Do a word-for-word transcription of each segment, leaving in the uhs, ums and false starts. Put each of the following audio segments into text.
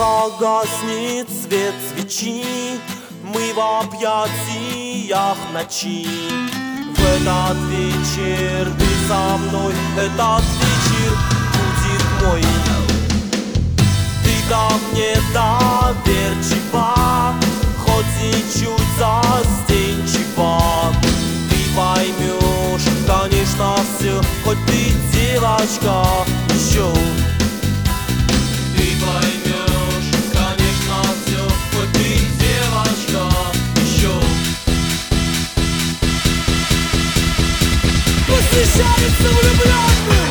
Когда гаснет свет свечи, мы в объятиях ночи. В этот вечер ты со мной, этот вечер будет мой. Ты ко мне доверчива, хоть и чуть застенчива. Ты поймешь, конечно, все, хоть ты девочка еще. Ты поймешь, конечно, все, хоть ты девочка еще. Посвящается влюбленным.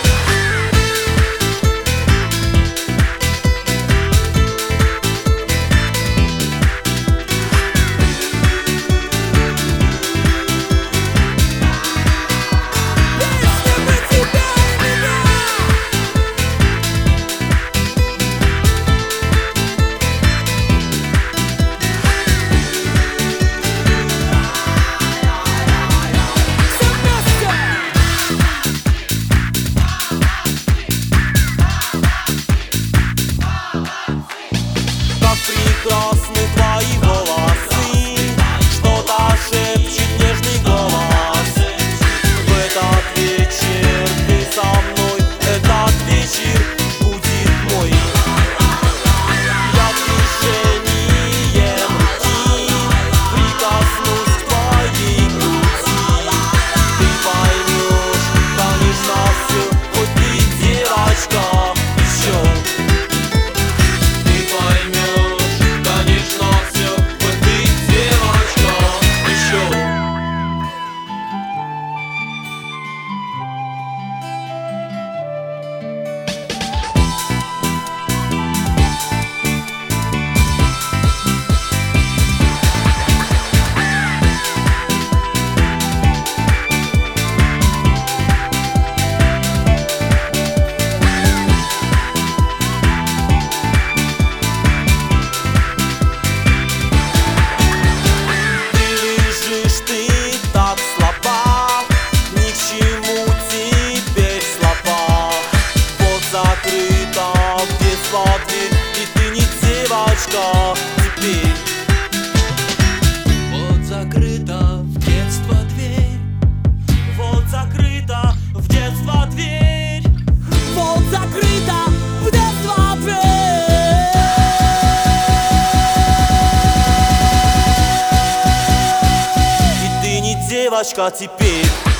Прекрасны твои волосы, что-то шепчет нежный голос. В этот вечер ты со мной, этот вечер будет мой. Я движением руки прикоснусь к твоей груди. Ты поймешь, конечно, все, хоть ты девочка еще. Теперь вот закрыта в детство дверь, вот закрыта в детство дверь, вот закрыта в детство дверь. И ты не девочка теперь.